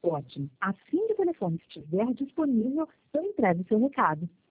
Ótimo. Assim que o telefone estiver disponível, eu entrego o seu recado.